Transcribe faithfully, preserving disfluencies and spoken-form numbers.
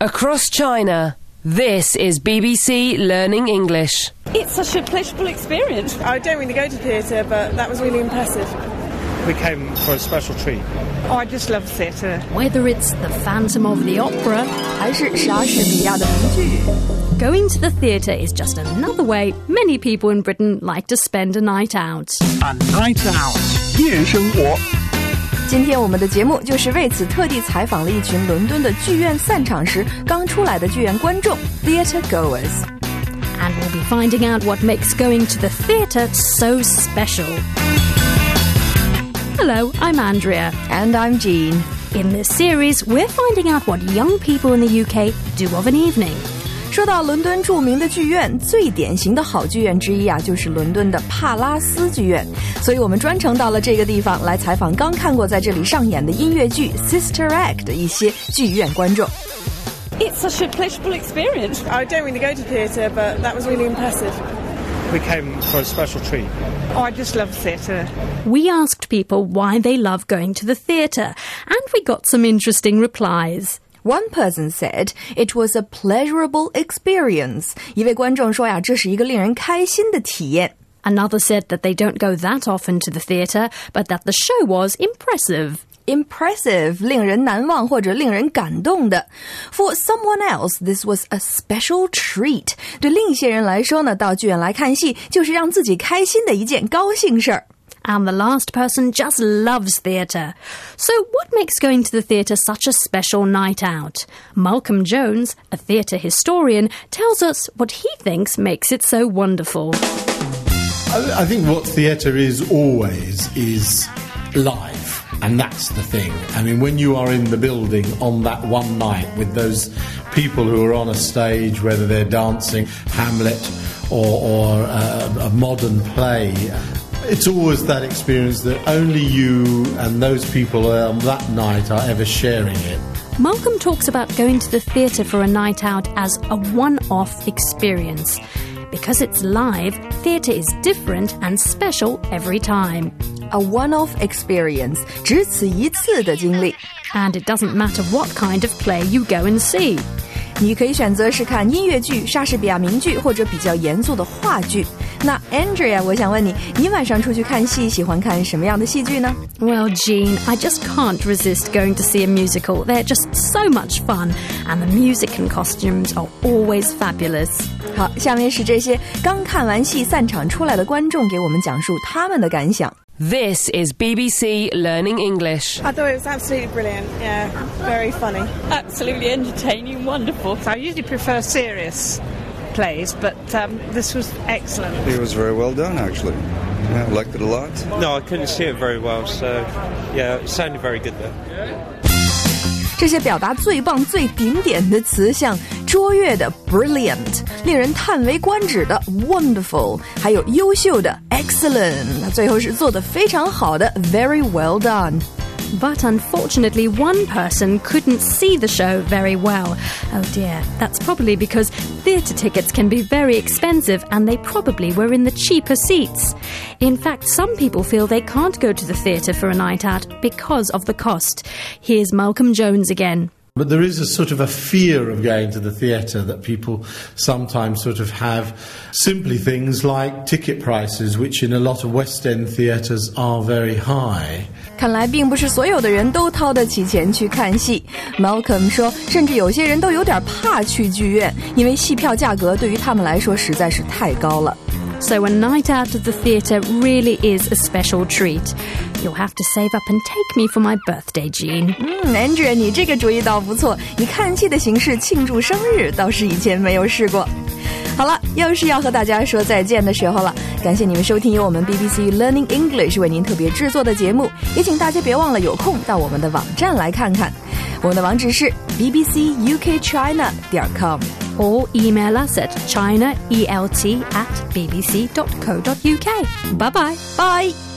Across China, this is B B C Learning English. It's such a pleasurable experience. I don't really go to theatre, but that was really impressive. We came for a special treat. Oh, I just love theatre. Whether it's the Phantom of the Opera 还是莎士比亚的名剧 Going to the theatre is just another way many people in Britain like to spend a night out. A night out. 夜生活。 今天我们的节目就是为此特地采访了一群伦敦的剧院散场时刚出来的剧院观众 theatre goers. And we'll be finding out what makes going to the theatre so special. Hello, I'm Andrea. And I'm Jean. In this series, we're finding out what young people in the U K do of an evening. 说到伦敦著名的剧院，最典型的好剧院之一啊，就是伦敦的帕拉斯剧院。所以我们专程到了这个地方来采访刚看过在这里上演的音乐剧 Sister Act 的一些剧院观众。 It's such a pleasurable experience. I don't really go to theatre, but that was really impressive. We came for a special treat. Oh, I just love theatre. We asked people why they love going to the theatre, and we got some interesting replies. One person said it was a pleasurable experience. 一位观众说呀，这是一个令人开心的体验。 Another said that they don't go that often to the theatre, but that the show was impressive. Impressive, 令人难忘或者令人感动的。For someone else, this was a special treat. 对另一些人来说呢，到剧院来看戏就是让自己开心的一件高兴事儿。 And the last person just loves theatre. So what makes going to the theatre such a special night out? Malcolm Jones, a theatre historian, tells us what he thinks makes it so wonderful. I think what theatre is always is live, and that's the thing. I mean, when you are in the building on that one night with those people who are on a stage, whether they're dancing Hamlet or, or a, a modern play, it's always that experience that only you and those people on that night are ever sharing it. Malcolm talks about going to the theatre for a night out as a one-off experience. Because it's live, theatre is different and special every time. A one-off experience, 只此一次的经历。 And it doesn't matter what kind of play you go and see. 你可以选择是看音乐剧、莎士比亚名剧或者比较严肃的话剧。那 Andrea， 我想问你，你晚上出去看戏喜欢看什么样的戏剧呢？ Well, Jean, I just can't resist going to see a musical. They're just so much fun, and the music and costumes are always fabulous. 好，下面是这些刚看完戏散场出来的观众给我们讲述他们的感想。 This is B B C Learning English. I thought it was absolutely brilliant. Yeah, very funny. Absolutely entertaining, wonderful. So I usually prefer serious plays, but um, this was excellent. It was very well done, actually. Yeah, I liked it a lot. No, I couldn't see it very well, so yeah, it sounded very good though. 这些表达最棒最顶点的词像卓越的 brilliant， 令人叹为观止的 wonderful， 还有优秀的 excellent， 最后是做得非常好的 very well done。 But unfortunately, one person couldn't see the show very well. Oh dear, that's probably because theatre tickets can be very expensive and they probably were in the cheaper seats. In fact, some people feel they can't go to the theatre for a night out because of the cost. Here's Malcolm Jones again. But there is a sort of a fear of going to the theatre that people sometimes sort of have. Simply things like ticket prices, which in a lot of West End theatres are very high. 看来并不是所有的人都掏得起钱去看戏。 Malcolm 说，甚至有些人都有点怕去剧院，因为戏票价格对于他们来说实在是太高了。 So a night out of the theatre really is a special treat. You'll have to save up and take me for my birthday, Jean. 嗯 Andrea， 你这个主意倒不错，以看戏的形式庆祝生日倒是以前没有试过。好了，又是要和大家说再见的时候了。感谢你们收听由我们 B B C Learning English 为您特别制作的节目，也请大家别忘了有空到我们的网站来看看。我们的网址是 b b c u k china dot com or email us at chinaelt at b b c dot co dot u k. Bye-bye. Bye.